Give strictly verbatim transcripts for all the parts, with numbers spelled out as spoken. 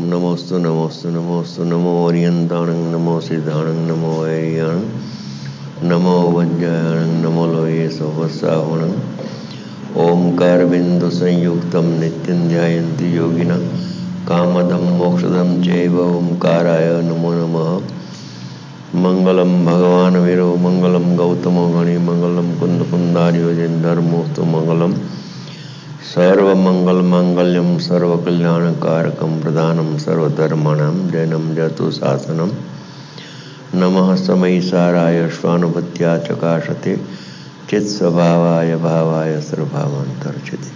नमोस्तु नमोस्तु नमोस्तु नमो ओरियंताणं नमो सिद्धाणं नमो वैरियाणं नमो वज्रायणं नमो लोये सोवसावणं ओंकार बिंदु संयुक्तं नित्यं ध्यायन्ति योगिनः कामदं मोक्षदं चैव ओंकाराय नमो नमः। मंगलम भगवान वीरो मंगलम गौतमो गणि मंगलम कुंद कुंदार्यो जन धर्मोस्तु मंगलम सर्वमंगल मांगल्यम सर्वकल्याणकारकम प्रधानम सर्वधर्माणां जैनम जतु शासनम नमः समयिसाराय स्वानुभूत्या चकाशते चित्स्वभावाय भावाय सर्वभावांतर्चिते।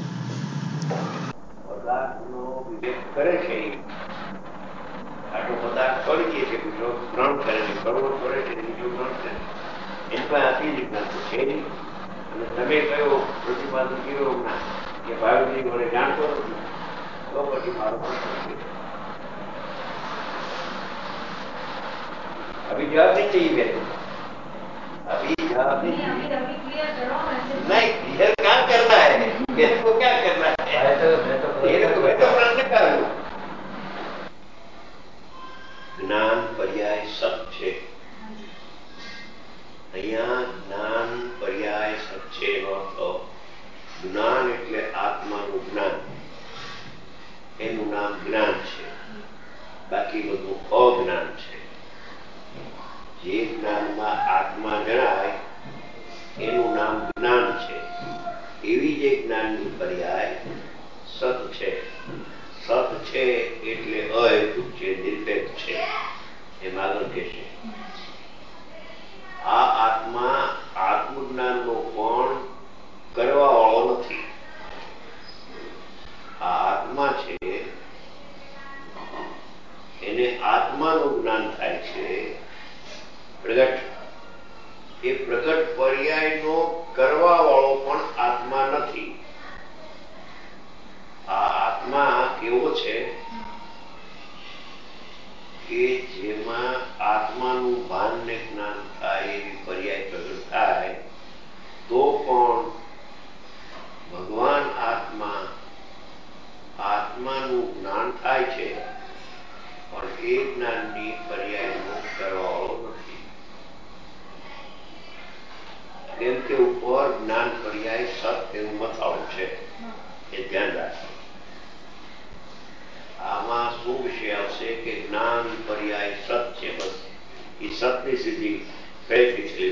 પદાર્થનો વિવેક કરે છે આટલો પદાર્થ છોડી દે છે બીજો ગ્રહણ કરે છે, કરવો છોડે છે બીજો ગ્રહણ કરે એની પાસે આથી જ જ્ઞાન છે નહીં. અને તમે કયો પ્રતિપાદન કર્યો ના કે ભાવની વડે જાણતો નથી તો પછી મારો પ્રશ્ન છે अभी जवाब नहीं चाहिए मेरे अभी जवाब नहीं नहीं क्लियर क्या करना है मेरे को क्या करना है मेरे को मैं तो प्रश्न कर लूं ज्ञान पर्याय सत છે અહીંયા જ્ઞાન પર્યાય સત છે એનો અર્થ જ્ઞાન એટલે આત્માનું જ્ઞાન એનું નામ જ્ઞાન છે બાકી બધું અજ્ઞાન છે. જે જ્ઞાનમાં આત્મા જણાય એનું નામ જ્ઞાન છે. એવી જે જ્ઞાનની પર્યાય સત છે. સત છે એટલે અહેતુક છે, નિરપેક્ષ છે. એમ આગળ કહેશે આ આત્મા આત્મજ્ઞાનનો પણ કરવા વાળો નથી. આ આત્મા છે એને આત્માનું જ્ઞાન થાય છે પ્રગટ. એ પ્રગટ પર્યાયનો કરવા વાળો પણ આત્મા નથી. આ આત્મા કેવો છે કે જેમાં આત્માનું ભાન ને જ્ઞાન થાય એવી પર્યાય પ્રગટ થાય તો પણ ભગવાન આત્મા આત્માનું જ્ઞાન થાય છે પણ એ જ્ઞાનની પર્યાયનો કરવા વાળો નથી. કેમ કે ઉપર જ્ઞાન પર્યાય સત એવું મથાળું છે એ ધ્યાન રાખો. આમાં શું વિષય આવશે કે જ્ઞાન પર્યાય સત છે. બસ એ સતની સીધી પ્રયત્ન છે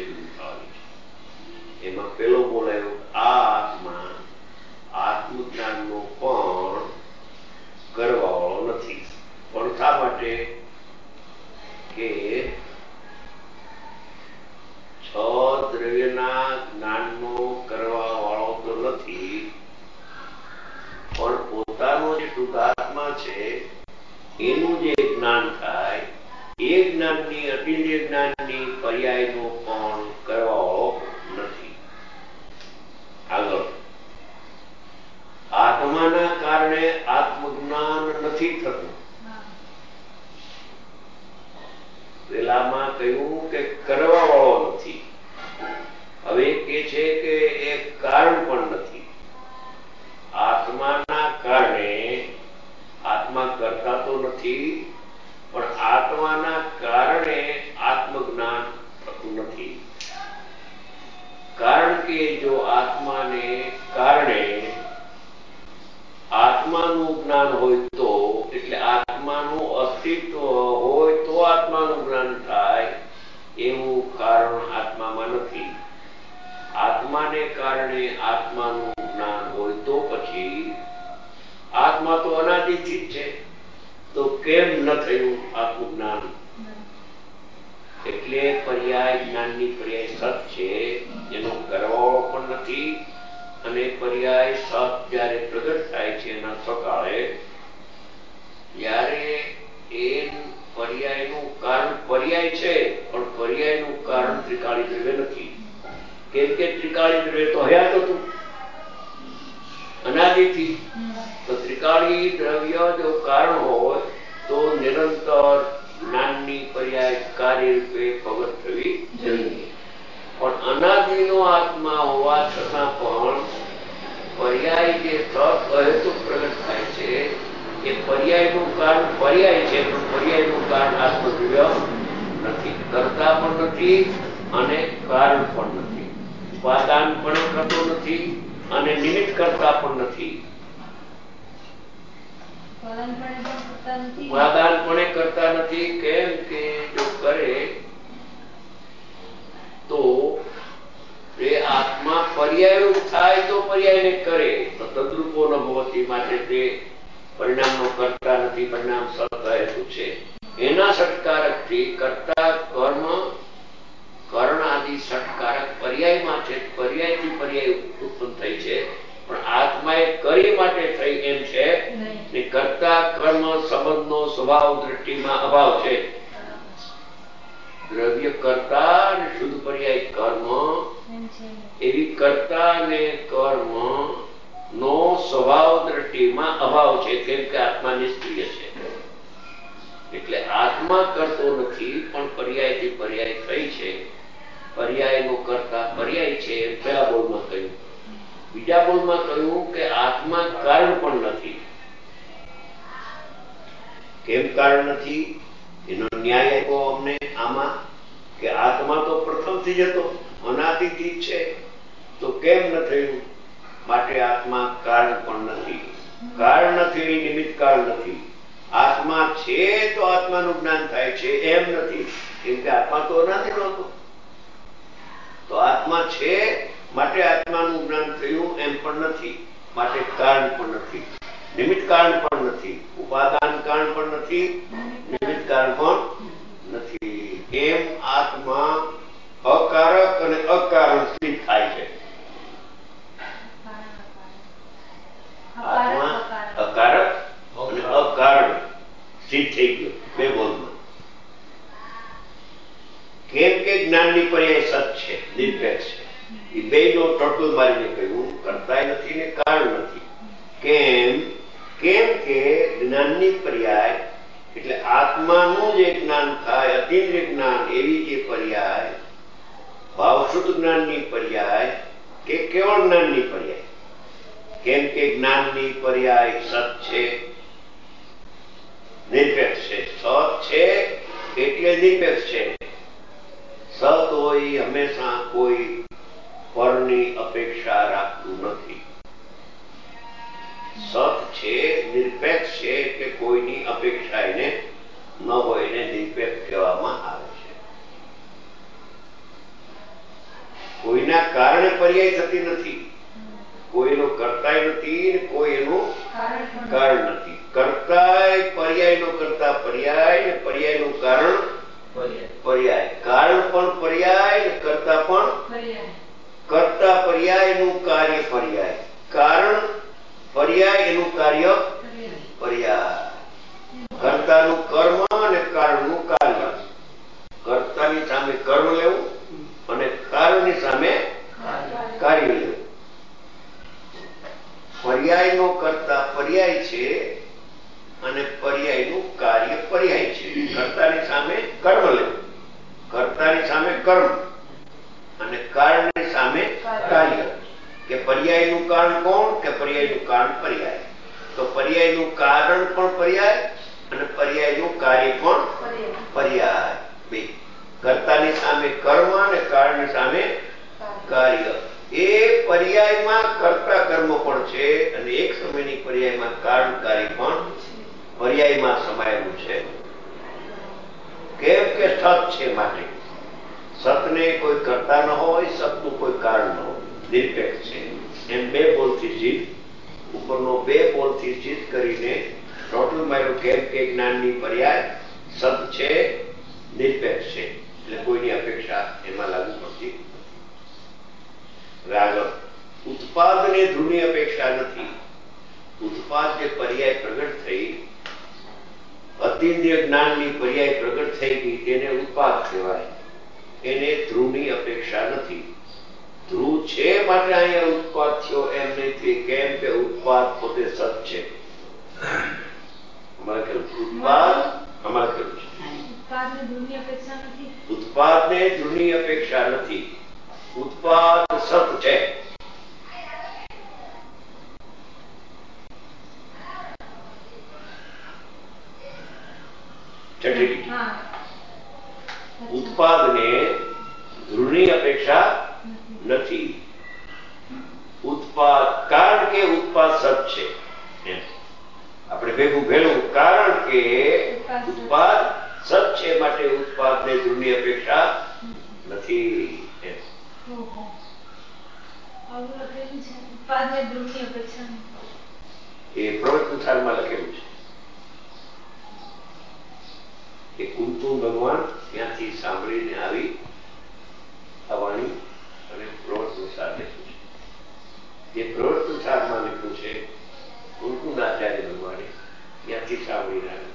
એમાં પેલો બોલાયો આ આત્મા આત્મજ્ઞાનનો પણ કરવા વાળો નથી. પણ શા માટે કે છ દ્રવ્યના જ્ઞાનનો કરવા વાળો તો નથી પણ પોતાનો જે શુદ્ધાત્મા છે એનું જે જ્ઞાન થાય એ જ્ઞાનની અતિન્દ્રિય જ્ઞાનની પર્યાયનો પણ કરવા વાળો નથી. આગળ આત્માના કારણે આત્મજ્ઞાન નથી થતું. પેલામાં કહ્યું કે કરવા વાળો નથી. હવે કે છે કે એ કારણ પણ નથી. આત્માના કારણે આત્મા કરતા તો નથી પણ આત્માના કારણે આત્મજ્ઞાન થતું નથી. કારણ કે જો આત્માને કારણે આત્માનું જ્ઞાન હોય તો એટલે આત્માનું અસ્તિત્વ હોય તો આત્માનું જ્ઞાન થાય એવું કારણ આત્મામાં નથી. આત્માને કારણે આત્માનું જ્ઞાન હોય તો પછી આત્મા તો અનાદિથી જ છે તો કેમ ન થયું આત્મજ્ઞાન? એટલે પર્યાય જ્ઞાનની પર્યાય સત છે એનો કરવાવાળો પણ નથી. અને પર્યાય સત જયારે પ્રગટ થાય છે એના સકાળે ત્યારે એ પર્યાયનું કારણ પર્યાય છે પણ પર્યાયનું કારણ ત્રિકાળી દ્રવ્ય નથી. કેમ કે ત્રિકાળી દ્રવ્ય તો હયાત હતું અનાદિથી. તો ત્રિકાળી દ્રવ્ય જો કારણ હોય તો નિરંતર જ્ઞાનની પર્યાય કાર્ય રૂપે પ્રગટ થવી જોઈએ. પણ અનાદિનો આત્મા હોવા છતાં પણ પર્યાય જે સત અહેતુક પ્રગટ થાય છે એ પર્યાયનું કારણ પર્યાય છે, પણ પર્યાયનું કારણ આત્મતુલ્ય નથી, કરતા પણ નથી અને કારણ પણ નથી, ઉપાદાન પણ કરતો નથી અને નિમિત્ત કરતા પણ નથી, ઉપાદાન પણ કરતા નથી. કેમ કે જો કરે તો એ આત્મા પર્યાયરૂપ થાય તો પર્યાયને કરે તો તદ્રુપો ન ભવતી, માટે તે પરિણામનો કરતા નથી, પરિણામ સદહેતુ છે. એના સત્કારકથી કરતા કર્મ કર્ણ આદિ સત્કારક પર્યાયમાં છે, પર્યાયથી પર્યાય ઉત્પન્ન થઈ છે, પણ આત્માએ કરી માટે થઈ એમ છે ને. કરતા કર્મ સંબંધનો સ્વભાવ દ્રષ્ટિમાં અભાવ છે. દ્રવ્ય કરતા અને શુદ્ધ પર્યાય કર્મ એવી કરતા ને કર્મ નો સ્વભાવ દ્રષ્ટિમાં અભાવ છે, કેમ કે આત્મા નિષ્ક્રિય છે. એટલે આત્મા કરતો નથી, પણ પર્યાયથી પર્યાય થઈ છે. પર્યાયનો કરતા પર્યાય છે, પહેલા બોલમાં કહ્યું. બીજા બોલમાં કહ્યું કે આત્મા કારણ પણ નથી. કેમ કારણ નથી? એનો ન્યાય આપ્યો અમને આમાં કે આત્મા તો પ્રથમથી જ હતો, અનાદિથી છે, તો કેમ ન થયું? માટે આત્મા કારણ પણ નથી. કારણ નથી, નિમિત્ત કારણ નથી. આત્મા છે તો આત્માનું જ્ઞાન થાય છે એમ નથી, કેમ કે આત્મા તો અનાદિ નહોતો. તો આત્મા છે માટે આત્માનું જ્ઞાન થયું એમ પણ નથી, માટે કારણ પણ નથી, નિમિત્ત કારણ પણ નથી, ઉપાદાન કારણ પણ નથી, નિમિત્ત કારણ પણ નથી. એમ આત્મા અકારક અને અકારણ સ્થિત થાય છે. આત્મા અકારક અને અકારણ સ્થિત થઈ ગયો બે બોલમાં. કેમ કે જ્ઞાનની પર્યાય સત છે, નિરપેક્ષ છે. એ બે નો ટોટલ મારીને કહ્યું, કરતા નથી ને કારણ નથી. કેમ? કેમ કે જ્ઞાનની પર્યાય એટલે આત્માનું જે જ્ઞાન થાય, અતિન્દ્રિય જ્ઞાન, એવી જે પર્યાય ભાવશુદ્ધ જ્ઞાનની પર્યાય કે કેવળ જ્ઞાનની પર્યાય. કેમ કે જ્ઞાનની પર્યાય સત છે, નિરપેક્ષ છે. સત છે એટલે નિરપેક્ષ છે. સત હોય હંમેશા કોઈ પરની અપેક્ષા રાખતું નથી. સત છે, નિરપેક્ષ છે કે કોઈની અપેક્ષા એને ન હોય, એને નિરપેક્ષ કહેવામાં આવે છે. કોઈના કારણે પર્યાય થતી નથી, કોઈનો કરતાય નથી ને કોઈ એનું કારણ નથી. કરતાય પર્યાયનો કરતા પર્યાય ને પર્યાયનું કારણ પર્યાય, કારણ પણ પર્યાય ને કરતા પણ કરતા પર્યાયનું કાર્ય પર્યાય, કારણ પર્યાય એનું કાર્ય પર્યાય. કર્તાનું કર્મ અને કારણનું કાર્ય. કર્તાની સામે કર્મ લેવું અને કારણની સામે કાર્ય લેવું. પર્યાયનો કરતા પર્યાય છે અને પર્યાયનું કાર્ય પર્યાય છે. કર્તાની સામે કર્મ લેવું, કર્તાની સામે કર્મ અને કારણની સામે કાર્ય. કે પર્યાયનું કારણ કોણ? કે પર્યાયનું કારણ પર્યાય. તો પર્યાયનું કારણ પણ પર્યાય અને પર્યાયનું કાર્ય પણ પર્યાય. બે કર્તાની સામે કર્મ અને કારણની સામે કાર્ય. એ પર્યાયમાં કર્તા કર્મ પણ છે અને એક સમયની પર્યાયમાં કારણ કાર્ય પણ પર્યાયમાં સમાયેલું છે. કેમ કે સત છે, માટે સતને કોઈ કરતા ન હોય, સતનું કોઈ કારણ ન હોય, નિરપેક્ષ છે. એમ બે બોલથી જીત, ઉપરનો બે બોલથી જીત કરીને ટોટલ માર્યો. કેમ કે જ્ઞાનની પર્યાય સત છે, નિરપેક્ષ છે, એટલે કોઈની અપેક્ષા એમાં લાગુ પડતી. આગળ ઉત્પાદને ધ્રુવની અપેક્ષા નથી. ઉત્પાદ જે પર્યાય પ્રગટ થઈ, અતિન્દ્રિય જ્ઞાનની પર્યાય પ્રગટ થઈ ગઈ, તેને ઉત્પાદ કહેવાય. એને ધ્રુવની અપેક્ષા નથી. ધ્રુવ છે માટે અહીંયા ઉત્પાદ થયો એમ નથી. કેમ કે ઉત્પાદ પોતે સત છે. અમારે કહ્યું ઉત્પાદ, અમારે કહ્યું છે ઉત્પાદને ધ્રુવની અપેક્ષા નથી. ઉત્પાદ સત છે. છઠ્ઠી લીટી. ઉત્પાદને ધ્રુવની અપેક્ષા નથી. ઉત્પાદ કારણ કે ઉત્પાદ સત છે. આપણે ભેગું ભેળું કારણ કે ઉત્પાદ સત છે માટે ઉત્પાદને ધ્રુવની અપેક્ષા નથી. એ પ્રવચનસારમાં લખેલું છે કે કુંતુ ભગવાન ત્યાંથી સાંભળીને આવી આ વાણી અને પ્રવચનસાર લખ્યું છે. એ પ્રવચનસારમાં લખ્યું છે કુંતુના આચાર્ય ભગવાને ત્યાંથી સાંભળીને આવી.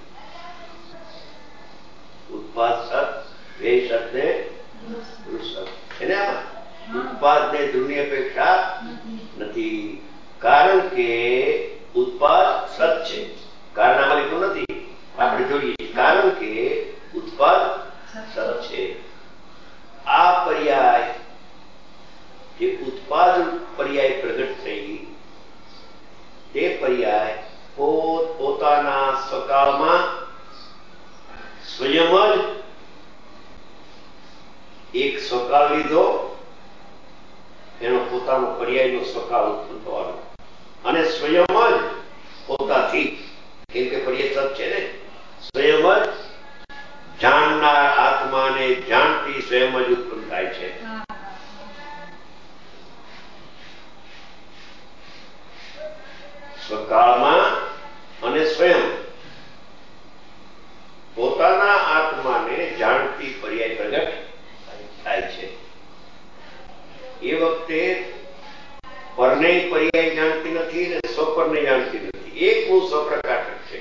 ઉત્પાદ સત વ્યય સત ને ધ્રુવ સત. એને આમાં ઉત્પાદને ધ્રુવની અપેક્ષા નથી કારણ કે ઉત્પાદ સત છે. કારણ આમાં લખ્યું નથી, આપણે જોઈએ કારણ કે ઉત્પાદ સત છે. આ પર્યાય જે ઉત્પાદ પર્યાય પ્રગટ થઈ તે પર્યાય પોત પોતાના સ્વકાળમાં સ્વયં જ એક સ્વકાળ લીધો, એનો પોતાનો પર્યાયનો સ્વકાળ ઉત્પન્ન થવાનો અને સ્વયં જ પોતાથી, કેમ કે પર્યાય સત છે ને, સ્વયં જ જાણનાર આત્માને જાણતી સ્વયં જ ઉત્પન્ન થાય છે. સ્વકાળમાં અને સ્વયં પોતાના આત્માને જાણતી પર્યાય પ્રગટ થાય છે. એ વખતે પરને પર્યાય જાણતી નથી અને સ્વપરને જાણતી નથી. એક હું સ્વપ્રકાશક છે.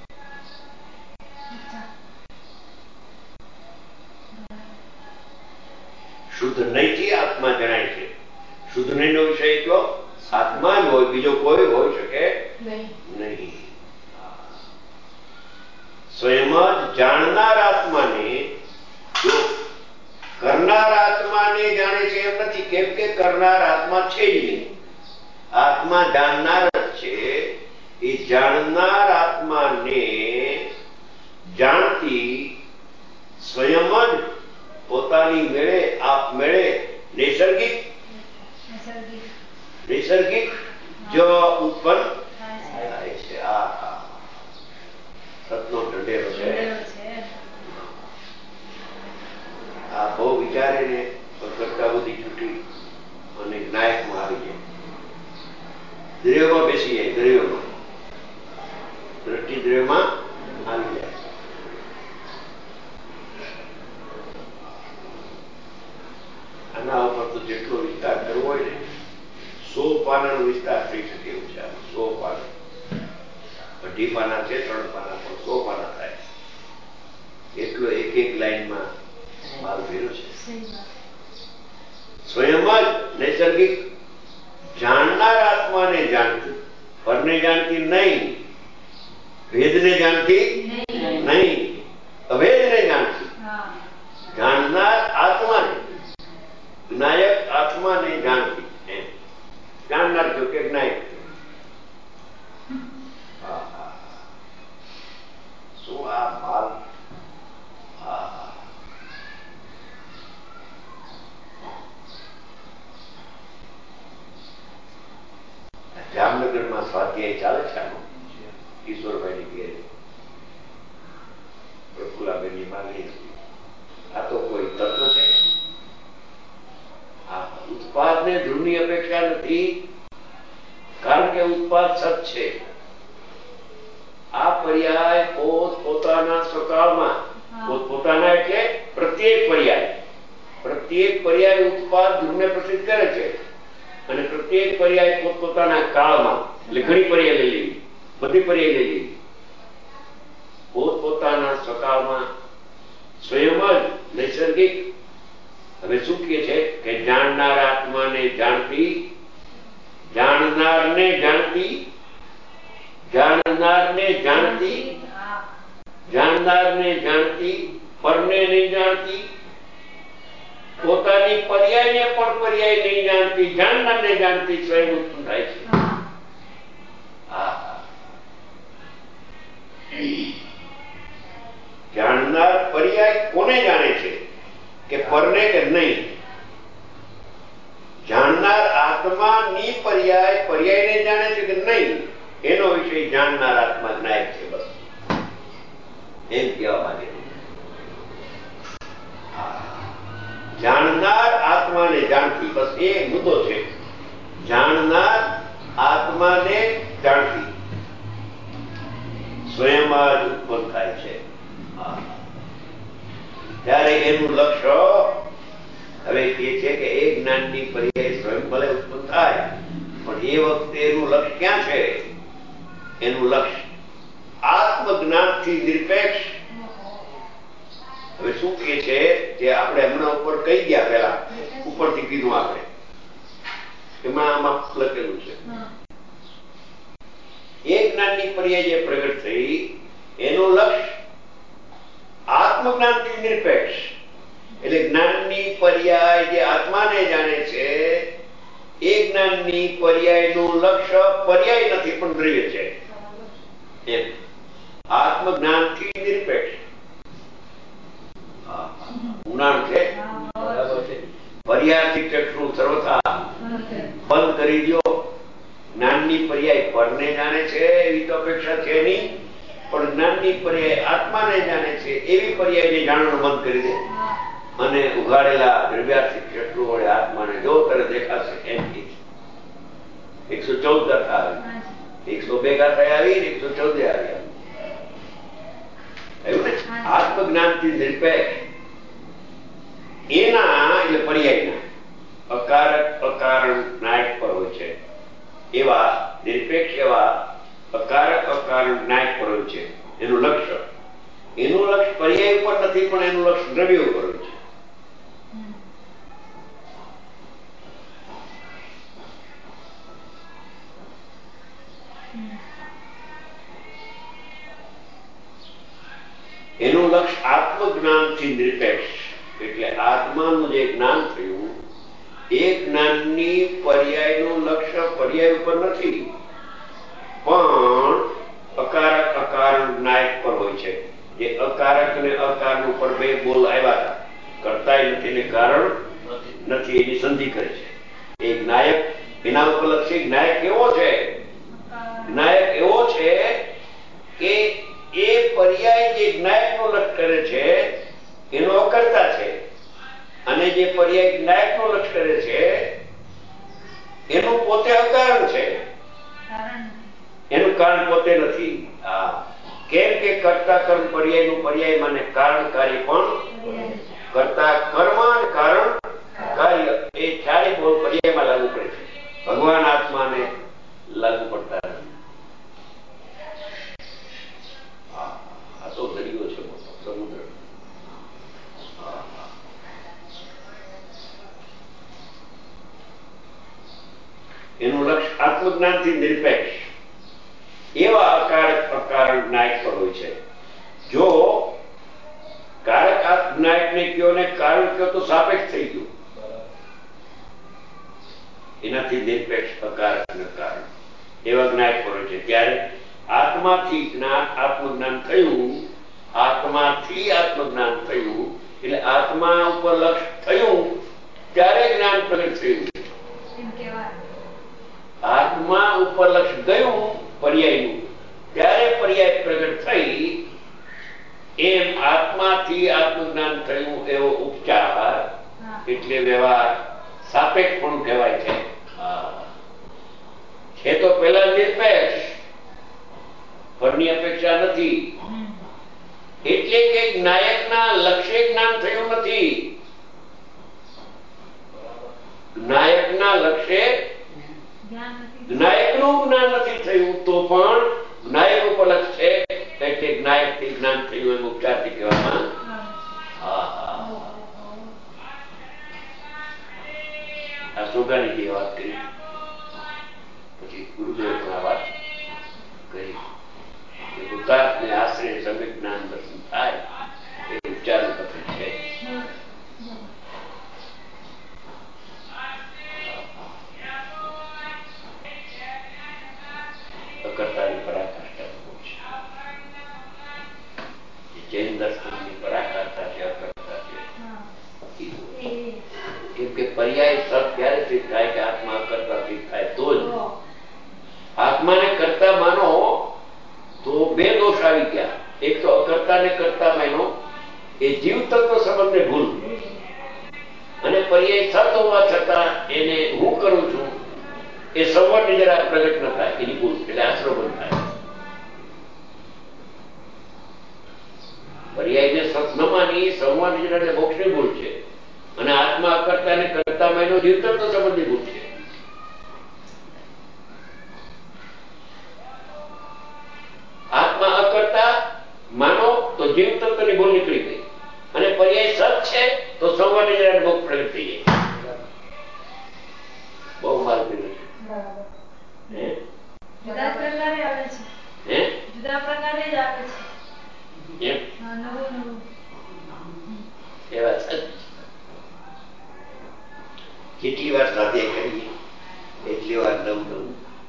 શુદ્ધ નહીંથી આત્મા જણાય છે. શુદ્ધ નહીં નો વિષય એટલો આત્મા જ હોય, બીજો કોઈ હોઈ શકે નહીં. સ્વયં જ જાણનાર આત્માને જો કરનાર આત્માને જાણે છે એમ નથી, કેમ કે કરનાર આત્મા છે જ નહીં. આત્મા જાણનાર જ છે. એ જાણનાર આત્માને જાણતી સ્વયં જ પોતાની મેળે આપ મેળે નૈસર્ગિક નૈસર્ગિક જો ઉત્પન્ન થાય છે. આ સતનો ઢંઢેરો છે. આ બહુ વિચારીને કરતા બધી છૂટી અને નાયકમાં આવી જાય, દ્રવ્યમાં બેસી જાય, દ્રવ્યમાં દ્રષ્ટિ દ્રવ્યમાં આવી જાય. આના ઉપર તો જેટલો વિસ્તાર કરવો હોય ને સો પાનાનો વિસ્તાર થઈ શકે એવું છે. સો પાના, અઢી પાના છે, ત્રણ પાના પણ સો પાના થાય એટલો એક એક લાઈનમાં માલ ભેરો છે. સ્વયં જ નૈસર્ગિક જાણનાર આત્માને જાણતી, પરને જાણતી નહીં, ભેદને જાણતી નહીં, અભેદને જાણતી, જાણનાર આત્માને, જ્ઞાયક આત્માને જાણતી. એમ જાણનાર જો કે જ્ઞાયક શું આ માલ. જામનગરમાં સ્વાધ્યાય ચાલે છે આનો, ઈશ્વરભાઈની ઘેરે પ્રફુલ્લાબેનની માંગણી હતી. આ તો કોઈ તત્વ છે. આ ઉત્પાદને ધ્રુવની અપેક્ષા નથી કારણ કે ઉત્પાદ સત છે. આ પર્યાય પોત પોતાના સ્વકાળમાં, પોત પોતાના એટલે પ્રત્યેક પર્યાય, પ્રત્યેક પર્યાય ઉત્પાદ ધ્રુવને પ્રસિદ્ધ કરે છે અને પ્રત્યેક પર્યાય પોત પોતાના કાળમાં, એટલે ઘણી પર્યાય લઈ લેવી, બધી પર્યાય લઈ લેવી, પોત પોતાના સ્વકાળમાં સ્વયં જ નૈસર્ગિક. હવે શું કહે છે કે જાણનાર આત્માને જાણતી, જાણનારને જાણતી, જાણનારને જાણતી, જાણનારને જાણતી, પરને નહીં જાણતી, પોતાની પર્યાયને પણ પર્યાય નહીં જાણતી, જાણનારને જાણતી સ્વયં ઉત્પન્ન થાય છે. જાણ પર્યાય કોને જાણે છે કે પરને કે નહીં? જાણનાર આત્માની પર્યાય પર્યાયને જાણે છે કે નહીં એનો વિષય જાણનાર આત્મા જ્ઞાયક છે. બસ એમ કહેવા માંગે. જાણનાર આત્માને જાણતી, બસ એ મુદ્દો છે. જાણનાર આત્માને જાણતી સ્વયં જ ઉત્પન્ન થાય છે. ત્યારે એનું લક્ષ્ય હવે કે છે કે એ જ્ઞાનની પર્યાય સ્વયં ભલે ઉત્પન્ન થાય પણ એ વખતે એનું લક્ષ્ય ક્યાં છે? એનું લક્ષ્ય આત્મજ્ઞાનથી નિરપેક્ષ. હવે શું કે છે જે આપણે હમણાં ઉપર કહી ગયા, પેલા ઉપરથી કીધું આપણે, એમાં આમાં લખેલું છે એ જ્ઞાનની પર્યાય જે પ્રગટ થઈ એનું લક્ષ્ય આત્મજ્ઞાનથી નિરપેક્ષ. એટલે જ્ઞાનની પર્યાય જે આત્માને જાણે છે એ જ્ઞાનની પર્યાયનું લક્ષ્ય પર્યાય નથી પણ દ્રવ્ય છે. એમ આત્મજ્ઞાનથી નિરપેક્ષ ઊંડાણ છે. પર્યાયથી ચક્ષુ સર્વથા બંધ કરી દો. જ્ઞાનની પર્યાય પરને જાણે છે એવી તો અપેક્ષા છે નહીં, પણ જ્ઞાનની પર્યાય આત્માને જાણે છે એવી પર્યાયને જાણવાનું બંધ કરી દે અને ઉઘાડેલા દ્રવ્યાર્થિક ચક્ષુ વડે આત્માને જો તરત દેખાશે એમ કે એકસો ચૌદ ગાથા આવી, એકસો બે ગાથા આવી ને એકસો ચૌદ આવી. એવું ને આત્મજ્ઞાનથી નિરપેક્ષ એના એટલે પર્યાયના અકારક અકારણ નાયક પર હોય છે એવા નિરપેક્ષ એવા અકારક અકારણ નાયક પર હોય છે. એનું લક્ષ્ય એનું લક્ષ્ય પર્યાય ઉપર નથી પણ એનું લક્ષ્ય દ્રવ્ય ઉપર હોય છે. એનું લક્ષ્ય આત્મજ્ઞાનથી નિરપેક્ષ એટલે આત્માનું જે જ્ઞાન થયું એ જ્ઞાનની પર્યાયનું લક્ષ્ય પર્યાય ઉપર નથી પણ અકારક અકારણ નાયક પર હોય છે. જે અકારક ને અકારણ ઉપર બે બોલ આવ્યા હતા, કરતાય નથી ને કારણ નથી, એની સંધિ કરે છે. એ જ્ઞાયક એના ઉપર લક્ષ્ય જ્ઞાયક એવો છે, જ્ઞાયક એવો છે કે એ પર્યાય જે જ્ઞાયકનો લક્ષ કરે છે એનો અકર્તા છે અને જે પર્યાય જ્ઞાયકનો લક્ષ કરે છે એનું પોતે અકારણ છે, એનું કારણ પોતે નથી. હા, કેમ કે કર્તા કર્મ પર્યાયનું પર્યાય માને કારણકારી પણ કર્તા કર્મ અને કારણ કાર્ય એ ચારે બોલ પર્યાયમાં લાગુ પડે છે. ભગવાન આત્માને લાગુ પડતા નથી. આ તો દરિયો છે, મોટો સમુદ્ર. એનું લક્ષ્ય આત્મજ્ઞાનથી નિરપેક્ષ એવા અકારક અકારણ નાયક પર હોય છે. જો કારક નાયક ને કયો ને કારણ કયો તો સાપેક્ષ થઈ ગયું. એનાથી નિરપેક્ષ અકારક ને કારણ એવા જ્ઞાયક પર હોય છે. ત્યારે આત્માથી જ્ઞાન આત્મજ્ઞાન થયું, આત્માથી આત્મજ્ઞાન થયું એટલે આત્મા ઉપર લક્ષ્ય થયું ત્યારે જ્ઞાન પ્રગટ થયું. આત્મા ઉપર લક્ષ્ય ગયું પર્યાયનું ત્યારે પર્યાય પ્રગટ થઈ. એમ આત્માથી આત્મજ્ઞાન થયું એવો ઉપચાર એટલે વ્યવહાર સાપેક્ષ પણ કહેવાય છે. છે તો પેલા નિરપેક્ષ, પરની અપેક્ષા નથી. એટલે કે જ્ઞાયકના લક્ષ્ય જ્ઞાન થયું નથી. જ્ઞાયકના લક્ષ્ય જ્ઞાયકનું જ્ઞાન નથી થયું તો પણ જ્ઞાયક ઉપર લક્ષ્ય છે એટલે જ્ઞાયકથી જ્ઞાન થયું એમ ઉપચારથી કહેવામાં. આ સોગાની જે વાત કરી પછી ગુરુદેવ પણ આ વાત કરી કે ઉતારને આશ્રય સમ્યક જ્ઞાન દર્શન થાય એ ઉપચારનું કથન છે. અકર્તાની પરાકાષ્ઠા છે, જૈન દર્શનની પરાકાષ્ઠા કે પર્યાય સત ક્યારે સિદ્ધ થાય કે આત્મા અકર્તા સિદ્ધ થાય તો જ. આત્માને કરતા માનો તો બે દોષ આવી ગયા. એક તો અકર્તાને કરતા માનો એ જીવ તત્વ સંબંધને ભૂલ, અને પર્યાય સત હોવા છતાં એને હું કરું છું એ સંવર્ણ જરા પ્રગટ ન થાય એની ભૂલ, એટલે આશરો બંધ થાય. પર્યાયને સત ન માની સંવર્ણ જરા મોક્ષની ભૂલ છે, અને આત્મા અકર્તાને કરતા માનો જીવ તત્વ સંબંધની ભૂલ છે. આત્મા અકર્તા માનો તો જીવ તત્વની ભૂલ નીકળી ગઈ, અને પર્યાય સત છે તો સંવર્ણ જરા મોક્ષ પ્રગટ થઈ જાય. બહુ માલ કર્યું છે. જુદા પ્રકારે આવે છે. હે જુદા પ્રકારે જ આવે છે. એમ હા, નવું નવું. એ વાત સાચી. કેટલી વાર સાથે કરીએ એટલી વાર નવું નવું.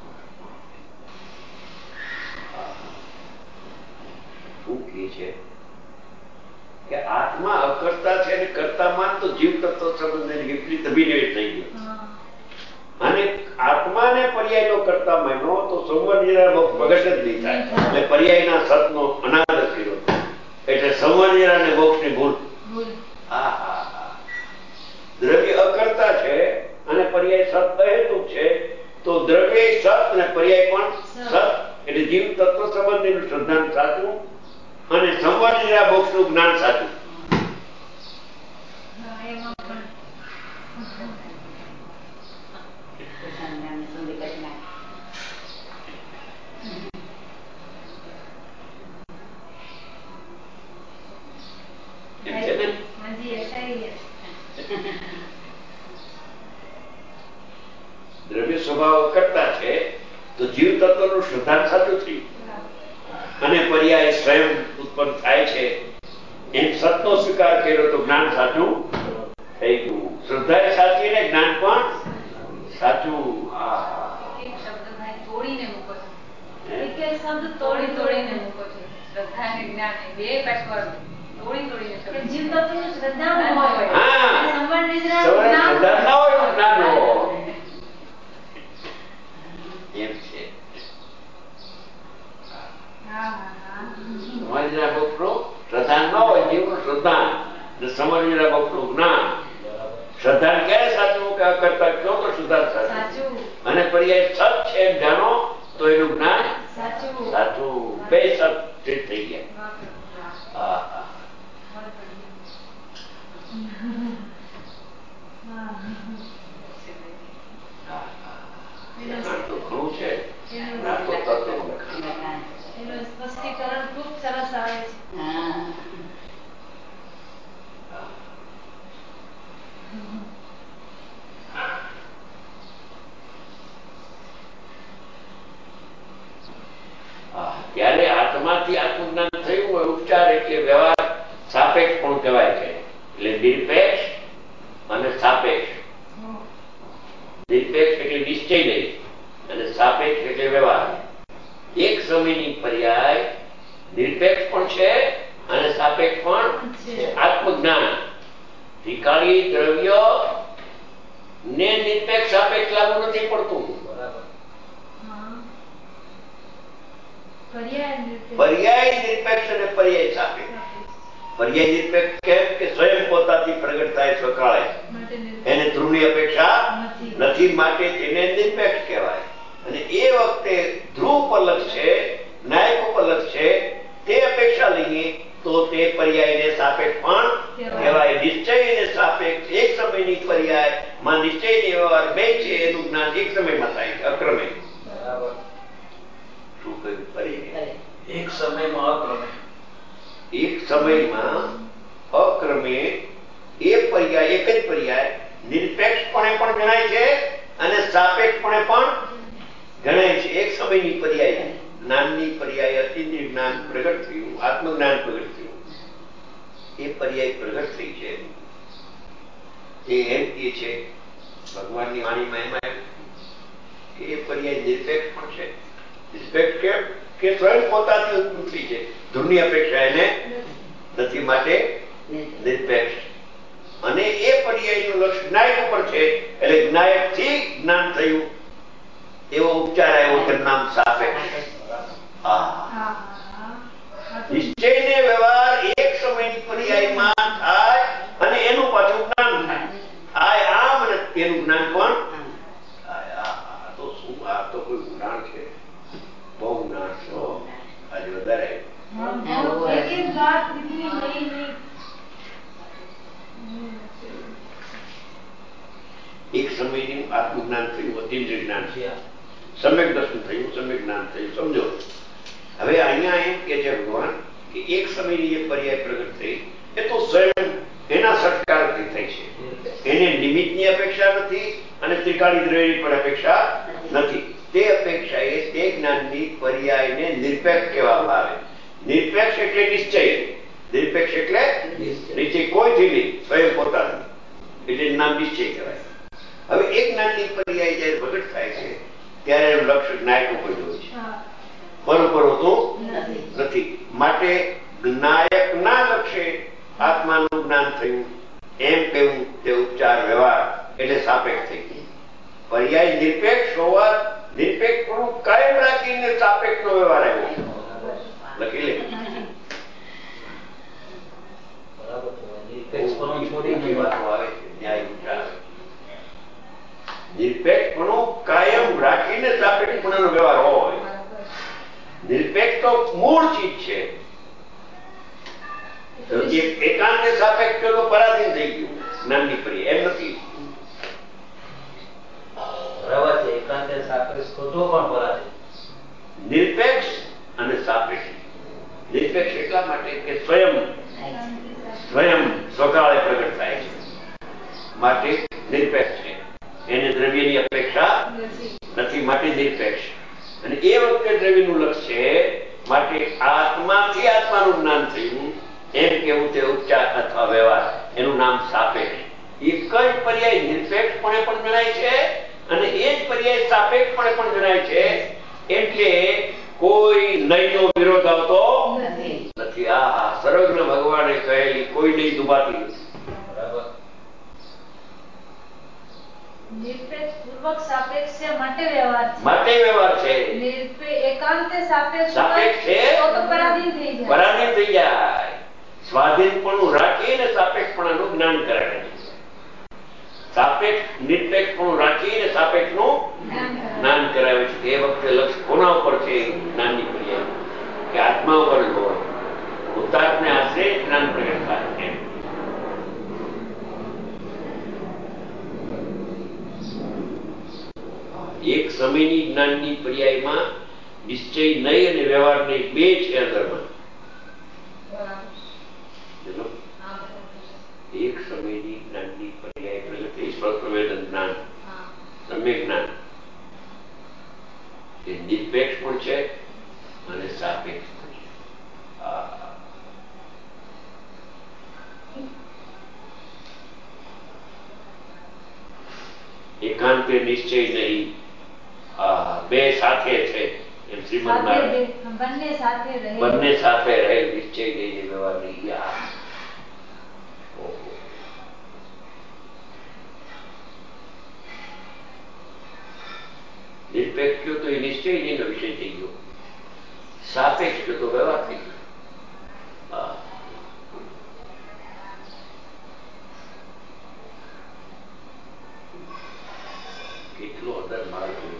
શું કહે છે કે આત્મા અકર્તા છે અને કર્તામાન તો જીવ તત્વ સંબંધને વિપરીત અભિનિવેશ થઈ ગયો, અને આત્માને પર્યાયનો કરતા માન્યો તો સંવર્ણ પ્રગટ જ નહીં થાય, એટલે પર્યાયના સતનો અનાદર કર્યો, એટલે સંવર્ણ અને મોક્ષની ભૂલ. હા હા હા. દ્રવ્ય અકર્તા છે અને પર્યાય સત અહેતુક છે, તો દ્રવ્ય સત અને પર્યાય પણ સત, એટલે જીવ તત્વ સંબંધીનું શ્રદ્ધાન સાચું અને સંવર્ણ મોક્ષનું જ્ઞાન સાચું. દ્રવ્ય સ્વભાવ કરતા છે તો જીવ તત્વનું શ્રદ્ધાન સાચું થયું, અને પર્યાય સ્વયં ઉત્પન્ન થાય છે એમ સતનો સ્વીકાર કર્યો તો જ્ઞાન સાચું થઈ ગયું. શ્રદ્ધા સાચી ને જ્ઞાન પણ સાચું. એક શબ્દ ભાઈ તોડીને મૂકો છો, એક એક શબ્દ તોડી તોડીને મૂકો છો. શ્રદ્ધા અને જ્ઞાન બે બેકવર્ડ તોડી તોડીને શબ્દ. જીવ તત્વનું શ્રદ્ધા ન હોય, હા, સંવર્ણ નિદ્રા શ્રદ્ધા ન હોય તો જ્ઞાન હોય એમ છે. હા હા. સમાજના ભક્તનું શ્રદ્ધાન ન હોય, જીવનું શ્રદ્ધાન ને સમાજના ભક્તનું જ્ઞાન. શ્રદ્ધાન ક્યારે સાચું કે કરતા કયો તો શ્રદ્ધાન સાચું, અને પર્યાય સત છે એમ જાણો તો એનું જ્ઞાન સાચું સાચું. બે સત સિદ્ધ થઈ ગયા. હા હા. તો ઘણું છે, ના તો તત્વનું લખાણ. એનું સ્પષ્ટીકરણ ખૂબ સરસ આવે છે. ત્યારે આત્માથી આત્મજ્ઞાન થયું હોય ઉપચાર એટલે વ્યવહાર સાપેક્ષ પણ કહેવાય છે, એટલે નિરપેક્ષ અને સાપેક્ષ. નિરપેક્ષ એટલે નિશ્ચય નહીં, અને સાપેક્ષ એટલે વ્યવહાર. એક સમયની પર્યાય નિરપેક્ષ પણ છે અને સાપેક્ષ પણ છે. આત્મજ્ઞાન વિકારી દ્રવ્ય ને નિરપેક્ષ સાપેક્ષ લાગુ નથી પડતું. પર્યાય નિરપેક્ષ અને પર્યાય સાપેક્ષ. પર્યાય નિરપેક્ષ કેમ કે સ્વયં પોતાથી પ્રગટ થાય સકાળે, એને ધ્રુવની અપેક્ષા નથી, માટે તેને નિરપેક્ષ કહેવાય. અને એ વખતે ધ્રુવ પલક છે, નાયક પલક છે, તે અપેક્ષા લઈએ તો તે પર્યાયને સાપેક્ષ પણ કહેવાય. નિશ્ચય અને સાપેક્ષ એક સમયની પર્યાય માં નિશ્ચય વ્યવહાર બે છે, એનું જ્ઞાન એક સમયમાં થાય છે, અક્રમે. શું કહ્યું? ફરી એક સમયમાં અક્રમે. એક સમયમાં અક્રમે એ પર્યાય એક જ પર્યાય નિરપેક્ષપણે પણ ગણાય છે અને સાપેક્ષપણે પણ ગણાય છે. એક સમયની પર્યાય જ્ઞાનની પર્યાય અતિન્દ્રિય જ્ઞાન પ્રગટ થયું, આત્મજ્ઞાન પ્રગટ થયું, એ પર્યાય પ્રગટ થઈ છે. એ એમ કે છે ભગવાનની વાણીમાં એમાં કે એ પર્યાય નિરપેક્ષ પણ છે. નિરપેક્ષ કેમ કે સ્વયં પોતાથી ઉત્પન્ન થઈ છે, ધ્રુવની અપેક્ષા એને નથી, માટે નિરપેક્ષ. અને એ પર્યાયનું લક્ષ જ્ઞાયક ઉપર છે એટલે જ્ઞાયક થી જ્ઞાન થયું એવો ઉપચાર આવ્યો તેનું નામ સાપેક્ષ. નિશ્ચય ને વ્યવહાર એક સમયની પર્યાયમાં થાય અને એનું પાછું જ્ઞાન થાય. આ આમ અને એનું જ્ઞાન પણ તો શું? આ તો કોઈ જ્ઞાન છે, બહુ જ્ઞાન છે આજે વધારે. એક સમયનું આત્મજ્ઞાન થયું, અતિન્દ્રિય જ્ઞાન છે, સમ્યક દર્શન થયું, સમ્યક જ્ઞાન થયું. સમજો હવે અહીંયા એમ કે છે ભગવાન કે એક સમયની જે પર્યાય પ્રગટ થઈ એ તો સ્વયં એના સત્કારથી થઈ છે. એને નિમિત્તની અપેક્ષા નથી અને ત્રિકાળી દ્રવ્યની પણ અપેક્ષા નથી. તે અપેક્ષા એ તે જ્ઞાનની પર્યાયને નિરપેક્ષ કહેવામાં આવે. નિરપેક્ષ એટલે નિશ્ચય, નિરપેક્ષ એટલે નિશ્ચય કોઈથી નહીં, સ્વયં પોતાનું, એટલે નામ નિશ્ચય કહેવાય. હવે એક જ્ઞાનની પર્યાય જયારે પ્રગટ થાય છે ત્યારે એનું લક્ષ્ય જ્ઞાયક ઉપર હોય છે, બરોબર હોતું નથી. માટે જ્ઞાયક ના લક્ષ્ય આત્માનું જ્ઞાન થયું એમ કહેવું તે ઉપચાર વ્યવહાર એટલે સાપેક્ષ થઈ ગઈ. પર્યાય નિરપેક્ષ હોવા નિરપેક્ષ પણ કાયમ રાખીને સાપેક્ષ નો વ્યવહાર આવ્યો. લખી લે. નિરપેક્ષપણું કાયમ રાખીને સાપેક્ષપણાનો વ્યવહાર હોય. નિરપેક્ષ તો મૂળ ચીજ છે. એકાંત સાપેક્ષ તો પરાધીન થઈ ગયું જ્ઞાનની પર્યાય, એમ નથી. નિરપેક્ષ અને સાપેક્ષ. નિરપેક્ષ એટલા માટે કે સ્વયં સ્વયં સ્વકાળે પ્રગટ થાય છે માટે નિરપેક્ષ છે. એને દ્રવ્યની અપેક્ષા નથી માટે નિરપેક્ષ. અને એ વખતે દ્રવ્યનું લક્ષ છે માટે આત્માથી આત્માનું જ્ઞાન થયું એમ કેવું તે ઉપચાર અથવા વ્યવહાર, એનું નામ સાપેક્ષ. એક જ પર્યાય નિરપેક્ષપણે પણ ગણાય છે અને એ જ પર્યાય સાપેક્ષપણે પણ ગણાય છે. એટલે કોઈ નહીનો વિરોધ આવતો નથી. આ સર્વજ્ઞ ભગવાને કહેલી કોઈ નહીં દુભાતી નથી. નિરપેક્ષ પૂર્વક સાપેક્ષ છે માટે વ્યવહાર છે. માટે વ્યવહાર છે. નિરપેક્ષ એકાંતે સાપેક્ષ સાપેક્ષ છે તો પરાધીન થઈ જાય. પરાધીન થઈ જાય. સ્વાધીનપણું રાખીને સાપેક્ષપણાનું જ્ઞાન કરાવે છે. સાપેક્ષ નિરપેક્ષપણું રાખીને સાપેક્ષનું જ્ઞાન કરાવે છે. એ વખતે લક્ષ્ય કોના ઉપર છે? જ્ઞાનની પર્યાય કે આત્મા ઉપર જ હોય. ઉતારને આશ્રય જ્ઞાન પ્રગટ થાય છે. એક સમયની જ્ઞાનની પર્યાયમાં નિશ્ચય નહીં અને વ્યવહાર નહીં બે છે અંદરમાં. એક સમયની જ્ઞાનની પર્યાય પ્રગટ થઈ સ્વપ્રવેદન જ્ઞાન, સમ્યક જ્ઞાન. એ નિરપેક્ષ પણ છે અને સાપેક્ષ પણ છે. એકાંતે નિશ્ચય નહીં, બે સાથે છે એમ શ્રીમદ મહારાજ. બંને સાથે રહે, બંને સાથે રહે નિશ્ચય નહીં વ્યવહાર નહીં. નિરપેક્ષ કયો તો એ નિશ્ચય નહીં નો વિષય થઈ ગયો. સાપેક્ષ કયો તો વ્યવહાર થઈ ગયો. કેટલો અદર માર્ગ છે.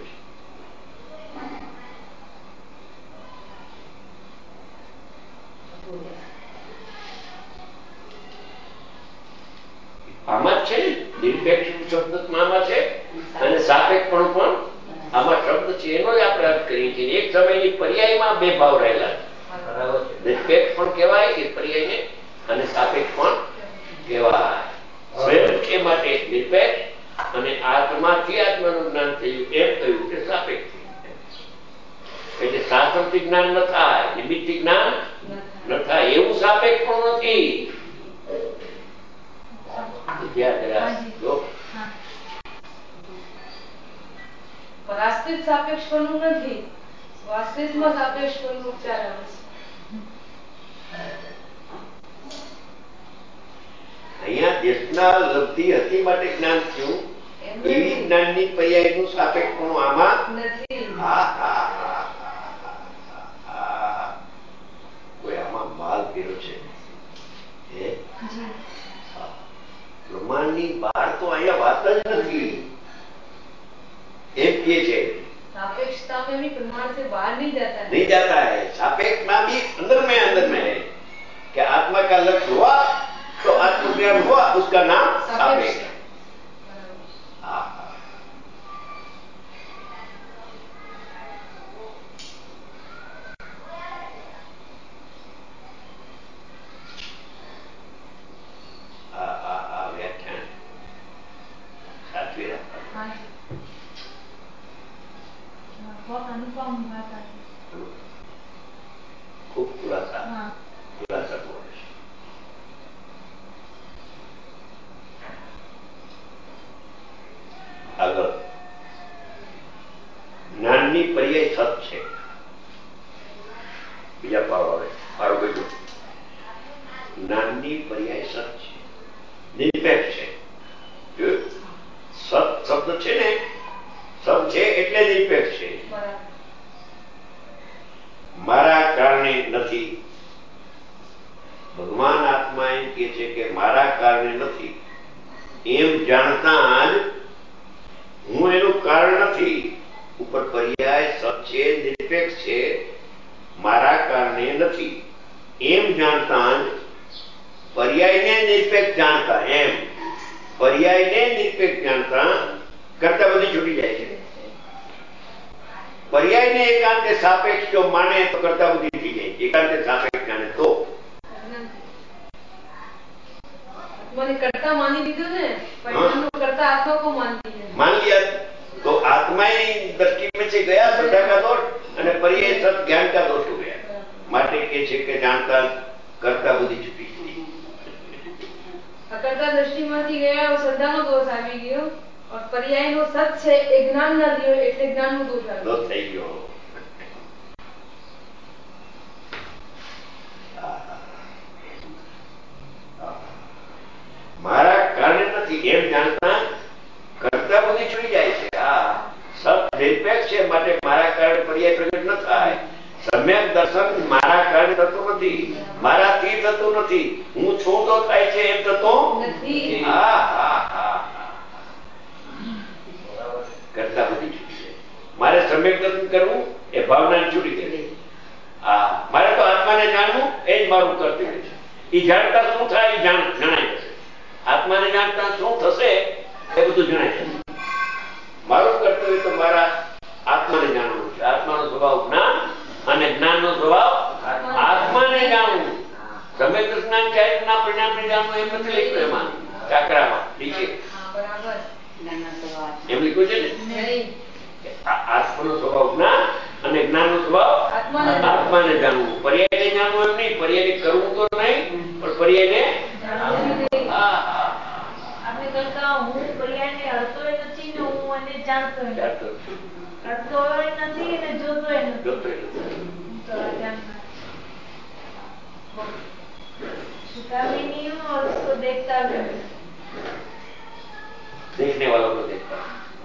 આમાં જ છે ને નિરપેક્ષ શબ્દ આમાં છે અને સાપેક્ષ પણ પણ આમાં શબ્દ છે. એનો જ આપણે અર્થ કરીએ છીએ. એક સમયની પર્યાયમાં બે ભાવ રહેલા છે. નિરપેક્ષ પણ કહેવાય એ પર્યાયને અને સાપેક્ષ પણ કહેવાય. સ્વયં છે માટે નિરપેક્ષ અને આત્માથી આત્માનું જ્ઞાન થયું એમ કહ્યું કે સાપેક્ષ. એટલે શાસ્ત્રથી જ્ઞાન ન થાય, નિમિત્તથી જ્ઞાન ન થાય એવું સાપેક્ષ પણ નથી. વાસ્તવિક સાપેક્ષ પણ નથી. વાસ્તવિકમાં સાપેક્ષ પણ ઉપચાર આવે છે. અહીંયા દેશના લબ્ધિ હતી માટે જ્ઞાન થયું, એવી જ્ઞાનની પર્યાયનું સાપેક્ષપણું આમાં નથી. કોઈ આમાં માલ કર્યો છે? બ્રહ્માંડની બહાર તો અહીંયા વાત જ નથી એમ કે છે. सापेक्षता में भी प्रमाण से बाहर नहीं जाता है, नहीं जाता है। सापेक्ष में भी अंदर में अंदर में है कि आत्मा का लक्ष्य हुआ तो आत्मज्ञान हुआ, उसका नाम सापेक्ष है। व्याख्यान सातवीं बहुत अनुपम भाषा है, खूब खुलासा खुलासा बोले આગળ જ્ઞાનની પર્યાય સત છે. બીજા પાડો આવે પાડો બીજું જ્ઞાનની પર્યાય સત છે, નિરપેક્ષ છે. સત શબ્દ છે ને, સત છે એટલે નિરપેક્ષ છે. મારા કારણે નથી. ભગવાન આત્મા એમ કે છે કે મારા કારણે નથી, એમ જાણતા જ હું એનું કારણ નથી. ઉપર પર્યાય સત છે, નિરપેક્ષ છે, મારા કારણે નથી એમ જાણતા જ પર્યાયને નિરપેક્ષ જાણતા, એમ પર્યાયને નિરપેક્ષ જાણતા કરતા બધી છૂટી જાય છે. પર્યાયને એકાંતે સાપેક્ષ જો માને તો કરતા બધી થઈ જાય. એકાંતે સાપેક્ષ જાણે તો मैंने कर्ता मानी दीधो ने, परिणाम कर्ता आत्मा को मानती है, मान लिया तो आत्मा ही दृष्टि में से गया श्रद्धा का दोष અને पर्याय सत ज्ञान का दोष हो गया. માટે કે છે કે જાણતા કરતા બધી છૂટી ગઈ. અકર્તા દ્રષ્ટિમાંથી ગયા और શ્રદ્ધાનો દોષ આવી ગયો, और पर्यायનો સત છે એ જ્ઞાન ન રહ્યો એટલે જ્ઞાનનો દોષ આવી દોષ થઈ ગયો. મારા કારણે નથી એમ જાણતા કરતા બધી છૂટી જાય છે. આ સત નિરપેક્ષ છે માટે મારા કારણે પર્યાય પ્રગટ ન થાય. સમ્યક દર્શન મારા કારણે થતું નથી, મારાથી થતું નથી. હું છું તો થાય છે એમ થતું નથી. કરતા બધી છૂટી જાય. મારે સમ્યક દર્શન કરવું એ ભાવના છૂટી ગઈ. હા, મારે તો આત્માને જાણવું એ જ મારું કર્તવ્ય છે. એ જાણતા શું થાય એ જાણ જણાય જશે. આત્માને જાણતા શું થશે એ બધું જણાય જશે. મારું કર્તવ્ય તો મારા આત્માને જાણવું છે. આત્માનો સ્વભાવ જ્ઞાન અને જ્ઞાનનો સ્વભાવ આત્માને જાણવું. તમે તો જ્ઞાન ચારિત્રના પરિણામને જાણવું એમ નથી લખ્યું એમાં કાકરામાં નીચે એમ લખ્યું છે ને. આત્માનો સ્વભાવ જ્ઞાન અને જ્ઞાનનો સ્વભાવ આત્માને જાણવું. પર્યાયને જાણવું એમ નહીં, પર્યાયને કરવું તો નહીં પણ પર્યાયને આપણે કરતા હું પર્યાયને અડતોય નથી ને હું એને જાણતોય નથી, અડતોય નથી ને જોતોય નથી. તો छुता भी नहीं हूँ और उसको देखता भी नहीं. देखने वालों को देखता.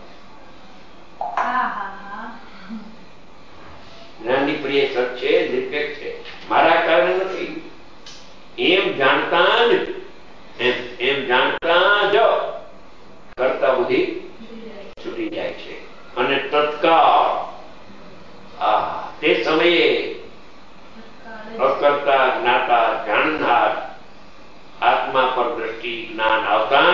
हाँ हाँ हाँ. જ્ઞાનની પ્રિય સત છે, નિરપેક્ષ છે, મારા કારણે નથી એમ જાણતા જ એમ એમ જાણતા જ કરતા બુદ્ધિ છૂટી જાય છે. અને તત્કાળ આ તે સમયે અકર્તા જ્ઞાતા જાણનાર આત્મા પર દ્રષ્ટિ જ્ઞાન આવતા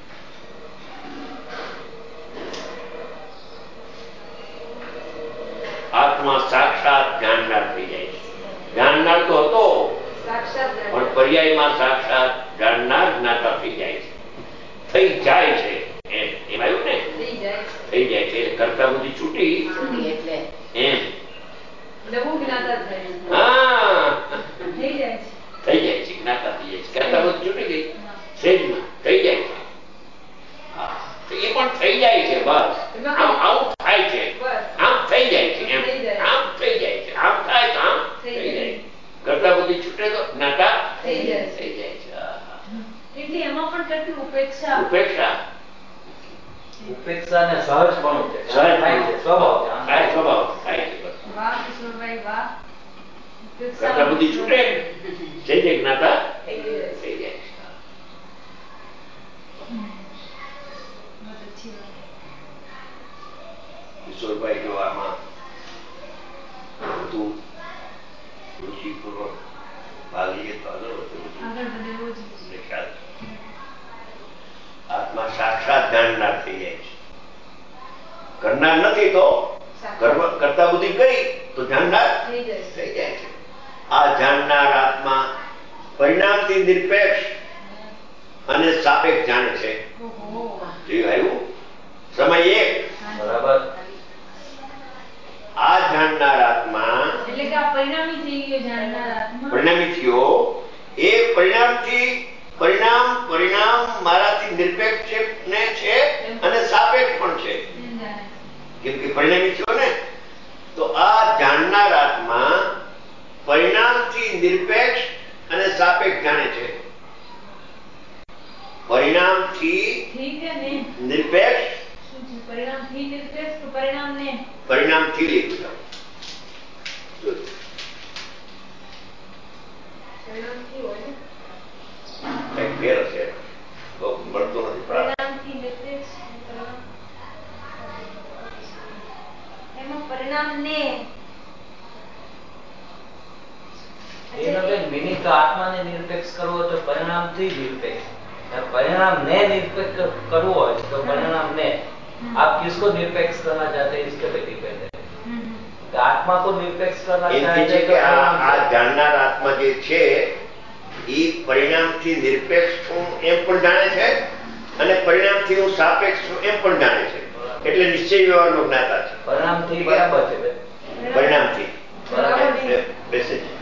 આત્મા સાક્ષાત જાણનાર થઈ જાય છે. જાણનાર તો હતો પણ પર્યાયમાં સાક્ષાત જાણનાર જ્ઞાતા થઈ જાય છે, થઈ જાય છે. એમ એમ આવ્યું ને, થઈ જાય છે. કરતા બધી છૂટી એટલે એમ નવું જ્ઞાતા થાય. હા, થઈ જાય છે, થઈ જાય છે, જ્ઞાતા થઈ જાય છે. કરતા બધી છૂટી ગઈ સેજમાં થઈ જાય છે. હા, એ પણ થઈ જાય છે. બસ આમ આવું થાય છે, આમ થઈ જાય છે, એમ આમ થઈ જાય છે, આમ થાય તો આમ થઈ જાય. કરતા બધી છૂટે તો જ્ઞાતા થઈ જાય થઈ જાય છે. એટલે એમાં પણ સહજપણું છે, સહજ થાય છે, સ્વભાવ છે. થાય સ્વભાવ થાય છે. બસ. વાહ કિશોરભાઈ વાહ. કરતા બુદ્ધિ છૂટે જય જય જ્ઞાતા થઈ જાય. बहुत अच्छी बात. કિશોરભાઈ જો આમાં બધું રુચિપૂર્વક ભાગ લઈએ તો આગળ વધે આગળ વધે એવો જ અમને ખ્યાલ છે. આત્મા સાક્ષાત જાણનાર થઈ જાય છે. કરનાર નથી તો કરતા બુદ્ધિ કરી તો જાણનાર થઈ જાય છે. આ જાણનાર આત્મા પરિણામથી નિરપેક્ષ અને સાપેક્ષ જાણે છે. આવ્યું સમય એક બરાબર. આ જાણનાર આત્મા એટલે કે આ પરિણામી થઈ ગયો જાણનાર આત્મા પરિણામી થયો. એ પરિણામથી પરિણામ પરિણામ મારાથી નિરપેક્ષ છે ને છે અને સાપેક્ષ પણ છે. કેમ કે પરિણામી થયો ને તો આ જાણનાર આત્મા પરિણામથી નિરપેક્ષ અને સાપેક્ષ જાણે છે. પરિણામથી નિરપેક્ષ પરિણામથી નિરપેક્ષ તો પરિણામને પરિણામથી લીધું પરિણામથી હોય ને કઈ ફેર છે તો મળતો નથી. પરિણામથી નિરપેક્ષ એમાં પરિણામને મિનિંગ તો આત્માને નિરપેક્ષ કરવો હોય તો પરિણામથી નિરપેક્ષ, परिणाम ने निरपेक्ष करना है तो परिणाम ने आप किसको निरपेक्ष करना चाहते हैं इसके पे डिपेंड है. आत्मा को निरपेक्ष करना चाहते हैं कि आ आ जाननार आत्मा जे छे ई परिणामથી નિરપેક્ષ છું એમ પણ જાણે છે અને પરિણામથી હું સાપેક્ષ છું એમ પણ જાણે છે. એટલે નિશ્ચય વ્યવહારનો જ્ઞાતા છે. પરિણામથી બરાબર છે. પરિણામથી બરાબર છે બેસે છે.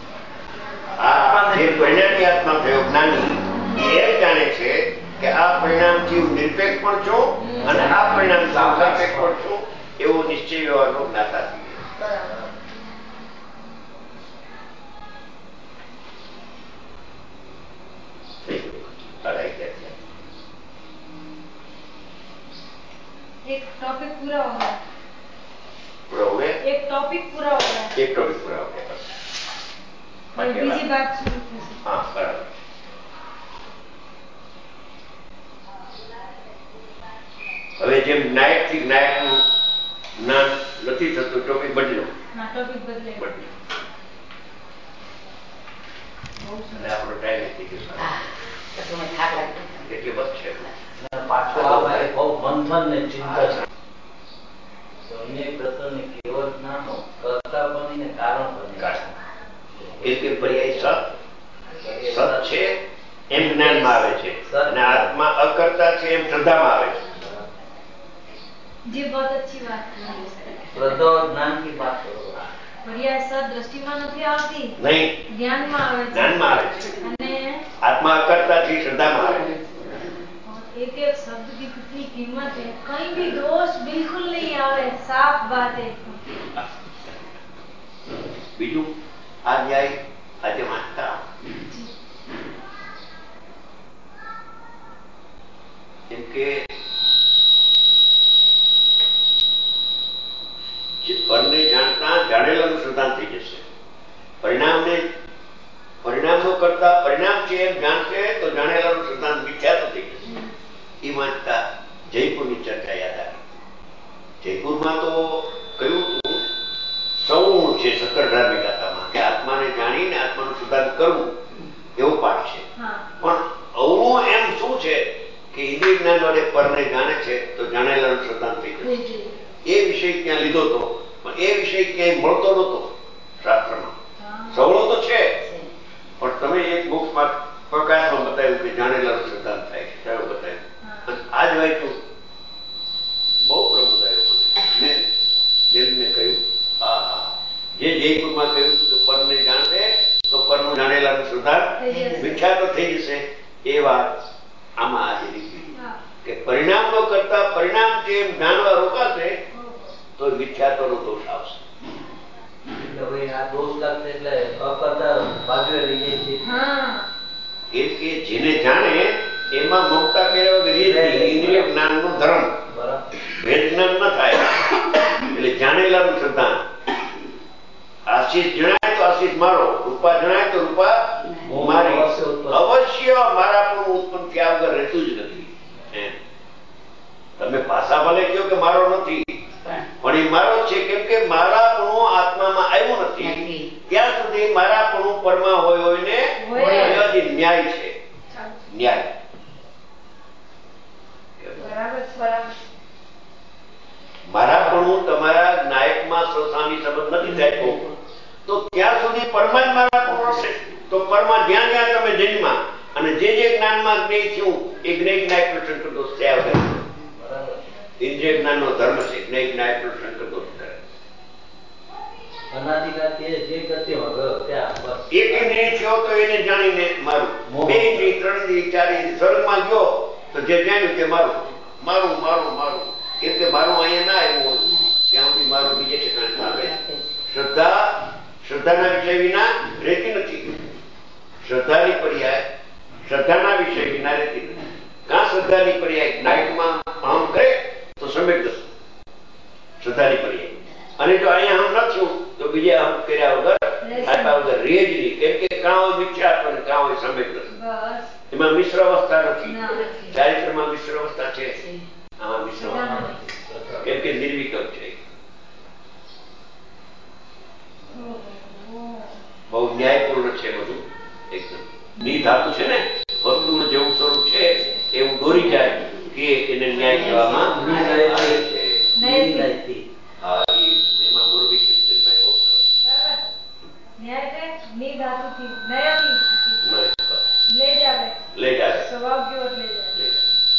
આ જે પરિણામી આત્મા થયો જ્ઞાની એ જાણે છે કે આ પરિણામથી હું નિરપેક્ષ પણ છું અને આ પરિણામથી સાપેક્ષ પણ છું એવો નિશ્ચય વ્યવહારનો જ્ઞાતા છે. एक टॉपिक पूरा हो गया. पूरा हो गया. एक टॉपिक पूरा हो गया. एक टॉपिक पूरा हो गया. बस बीजी बात शुरू थी. हाँ बराबर. હવે જેમ નાયક થી નાયક નું જ્ઞાન નથી થતું ટોપિક બદલો. હા ટોપિક બદલે. અને આપણો ટાઈમ થઈ ગયો. તમે થાક લાગે એટલે બસ છે. પાછો આ બહુ મંથન ને ચિંતન સમ્યક દર્શન કેવળ જ્ઞાન કરતા પણ ને કારણ પણ એક એક પર્યાય સત સત છે એમ જ્ઞાનમાં આવે છે અને આત્મા અકર્તા છે એમ શ્રદ્ધામાં આવે છે. जी बहुत अच्छी बात है. श्रद्धा और ज्ञान की बात करो. पर्याय सत दृष्टिમાં નથી આવતી. નહીં જ્ઞાનમાં આવે છે. જ્ઞાનમાં આવે છે અને આત્મા અકર્તા થી શ્રદ્ધામાં આવે છે. एक एक शब्द की कितनी कीमत है. कहीं भी दोष बिल्कुल नहीं आवे. साफ बात है. બીજું આ ન્યાય આજે વાંચતા જેમ કે પરને જાણતા જાણેલાનું સિદ્ધાંત થઈ જશે. પરિણામને પરિણામનો કરતા પરિણામ છે એમ જાણશે તો જાણેલાનું સિદ્ધાંત મિથ્યા તો થઈ જશે. એ વાંચતા જયપુરની ચર્ચા યાદ આવી. જયપુરમાં તો કયું હતું સૌ છે સકરધાર્મિક આત્મામાં કે આત્માને જાણીને આત્માનું સિદ્ધાંત કરવું એવો પાઠ છે. પણ અવળું એમ શું છે કે ઇન્દ્રિય જ્ઞાન વડે પરને જાણે છે તો જાણેલાનું સિદ્ધાંત થઈ જશે. એ વિષય ક્યાં લીધો હતો પણ એ વિષય ક્યાંય મળતો નહોતો શાસ્ત્રમાં. સવળો તો છે પણ તમે એક બુકમાં પ્રકાશમાં બતાવ્યું કે જાણેલાનું સિદ્ધાંત થાય છે. કયો બતાવ્યું અને આજ વાંચ્યું બહુ પ્રમોદ આવ્યો મેં દિલને કહ્યું આ જે જયપુરમાં કહ્યું કે પરને જાણશે તો પરનું જાણેલાનું સિદ્ધાંત મિથ્યા તો થઈ જશે. એ વાત આમાં આજે લીધી કે પરિણામનો કરતા પરિણામ જે જાણવા રોકાશે તો મિથ્યાત્વનો દોષ આવશે. એટલે ભાઈ આ દોષ લાગશે એટલે અકર્તા બાજુએ લઈ જાય છે. હા કેમ કે જેને જાણે એમાં મમતા કર્યા વગર ઇન્દ્રિય જ્ઞાનનો ધર્મ ભેદ જ્ઞાન ન થાય. એટલે જાણેલાનું શ્રદ્ધા. આશીષ જણાય તો આશીષ મારો, રૂપા જણાય તો રૂપા મારી. અવશ્ય મારા પણ ઉત્પન્ન થયા વગર રહેતું જ નથી. તમે ભાષા ભલે કહો કે મારો નથી, પણ એ મારો છે. કેમ કે મારાપણું આત્મામાં આવ્યું નથી ત્યાં સુધી મારાપણું પરમા હોય હોય ને ન્યાય છે. ન્યાય મારાપણું તમારા નાયકમાં સ્વસ્વામી સંબંધ નથી થાય તો ત્યાં સુધી પરમા જ મારાપણું હશે. તો પરમા જ્યાં જ્યાં તમે જન્મા અને જે જે જ્ઞાનમાં જ્ઞેય થયું એ જ્ઞેય જ્ઞાય પ્રસંગ કરતો થયા વગર. ઇન્દ્રિય જ્ઞાન નો ધર્મ છે જ્ઞેય જ્ઞાય પ્રસંગ કરતો કરે. એક ઇન્દ્રિય થયો તો એને જાણીને મારું, બે ઇન્દ્રિય, ત્રણ ઇન્દ્રિય, ચાર ઇન્દ્રિય સ્વર્ગમાં ગયો તો જે જાણ્યું તે મારું મારું મારું મારું. કેમ કે મારું અહીંયા ના આવ્યું હોય ત્યાં સુધી મારું બીજે ઠેકાણે આવે. શ્રદ્ધા શ્રદ્ધાના વિષય વિના રહેતી નથી. શ્રદ્ધાની પર્યાય શ્રદ્ધાના વિષય વિના રહેતી નથી. કાં શ્રદ્ધાની પર્યાય નાયકમાં અહમ કરે તો સમેટ દો શ્રદ્ધાની પર્યાય. અને જો અહીંયા અહમ ન થયું તો બીજે અહમ કર્યા વગર આપ્યા વગર રહે જ નહીં. કેમ કે કાં હોય મિથ્યા અને કાં હોય સમેટ દો. એમાં મિશ્ર અવસ્થા નથી. ચારિત્રમાં મિશ્ર અવસ્થા છે, આમાં મિશ્ર અવસ્થા કેમ કે નિર્વિકલ્પ છે. બહુ ન્યાયપૂર્ણ છે બધું. એકદમ ની ધાતુ છે ને વર્તુળ જેવું સ્વરૂપ છે એવું દોરી જાય કે એને ન્યાય કહેવામાં આવે છે. હા, એમાં મોરબી કિશનભાઈ બહુ સરસ. ન્યાય છે ની ધાતુથી નયથી લે જાવે લે જાવે સ્વભાવ કેવો લે જાવે.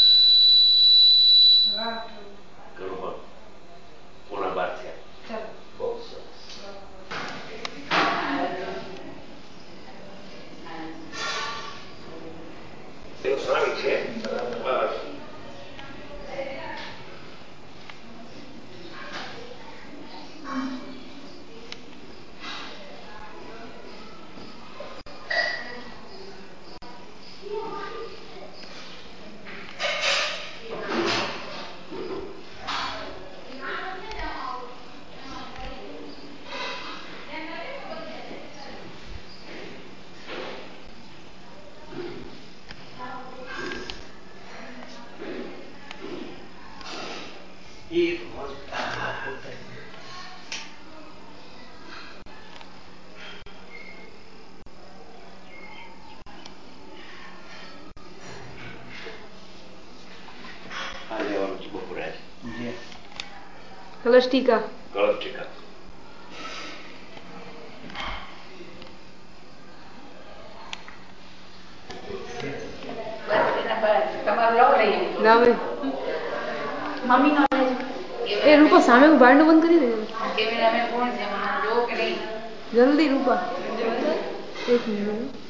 વાહ, ઘણું પોણા બાર થયા. ચાલો બહુ સરસ. સ્વામી છે બસ. કલશ ટીકા કલશ ટીકા એ રૂપા સામે ભાંડું બંધ કરી દે. જલ્દી રૂપા એક મિનિટ.